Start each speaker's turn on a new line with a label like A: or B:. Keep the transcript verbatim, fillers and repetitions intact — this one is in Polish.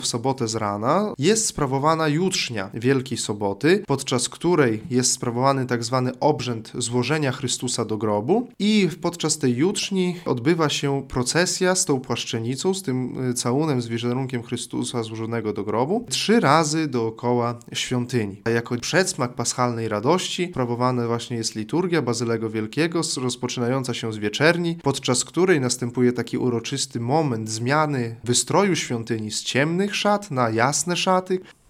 A: w sobotę z rana jest sprawowana jutrznia Wielkiej Soboty, podczas której jest sprawowany tak zwany obrzęd złożenia Chrystusa do grobu i podczas tej jutrzni odbywa się procesja z tą płaszczenicą, z tym całunem z wizerunkiem Chrystusa złożonego do grobu, trzy razy dookoła świątyni. A jako przedsmak paschalnej radości sprawowana właśnie jest liturgia Bazylego Wielkiego, rozpoczynająca się z wieczerni, podczas której następuje taki uroczysty moment zmiany wystroju świątyni z ciemnych szat na jasne szaty.